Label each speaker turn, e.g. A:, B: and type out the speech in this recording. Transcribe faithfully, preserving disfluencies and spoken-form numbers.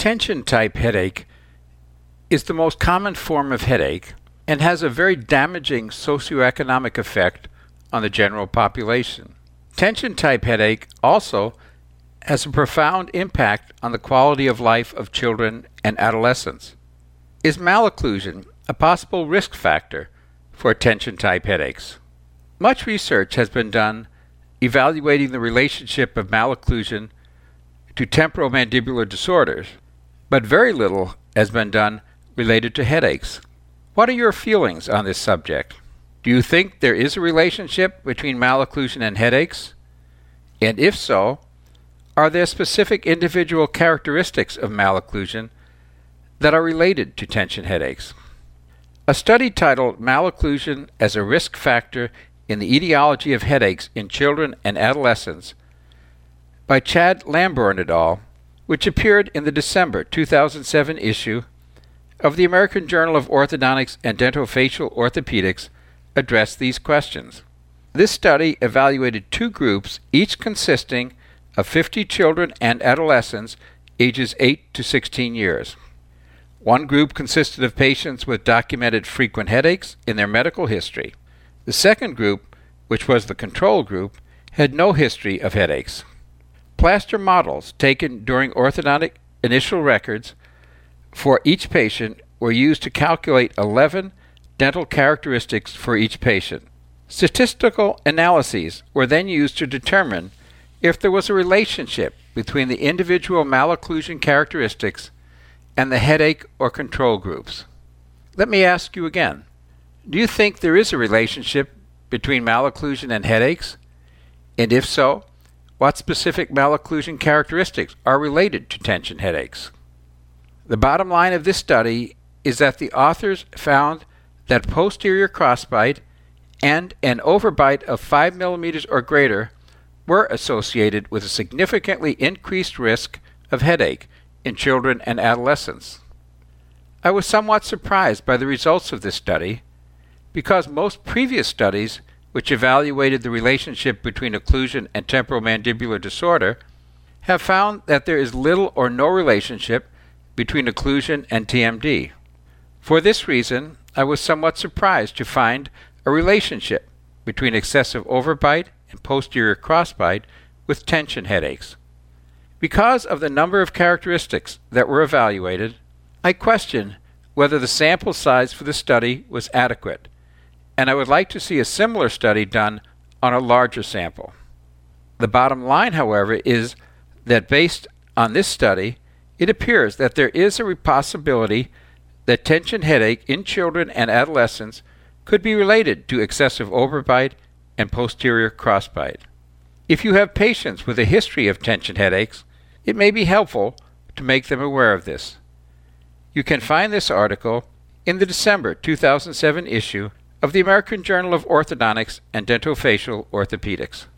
A: Tension-type headache is the most common form of headache and has a very damaging socioeconomic effect on the general population. Tension-type headache also has a profound impact on the quality of life of children and adolescents. Is malocclusion a possible risk factor for tension-type headaches? Much research has been done evaluating the relationship of malocclusion to temporomandibular disorders, but very little has been done related to headaches. What are your feelings on this subject? Do you think there is a relationship between malocclusion and headaches? And if so, are there specific individual characteristics of malocclusion that are related to tension headaches? A study titled Malocclusion as a Risk Factor in the Etiology of Headaches in Children and Adolescents by Chad Lambourne et al., which appeared in the December two thousand seven issue of the American Journal of Orthodontics and Dentofacial Orthopedics, addressed these questions. This study evaluated two groups, each consisting of fifty children and adolescents ages eight to sixteen years. One group consisted of patients with documented frequent headaches in their medical history. The second group, which was the control group, had no history of headaches. Plaster models taken during orthodontic initial records for each patient were used to calculate eleven dental characteristics for each patient. Statistical analyses were then used to determine if there was a relationship between the individual malocclusion characteristics and the headache or control groups. Let me ask you again, do you think there is a relationship between malocclusion and headaches? And if so, what specific malocclusion characteristics are related to tension headaches? The bottom line of this study is that the authors found that posterior crossbite and an overbite of five millimeters or greater were associated with a significantly increased risk of headache in children and adolescents. I was somewhat surprised by the results of this study because most previous studies which evaluated the relationship between occlusion and temporomandibular disorder have found that there is little or no relationship between occlusion and T M D. For this reason, I was somewhat surprised to find a relationship between excessive overbite and posterior crossbite with tension headaches. Because of the number of characteristics that were evaluated, I question whether the sample size for the study was adequate, and I would like to see a similar study done on a larger sample. The bottom line, however, is that based on this study, it appears that there is a possibility that tension headache in children and adolescents could be related to excessive overbite and posterior crossbite. If you have patients with a history of tension headaches, it may be helpful to make them aware of this. You can find this article in the December two thousand seven issue of the American Journal of Orthodontics and Dentofacial Orthopedics.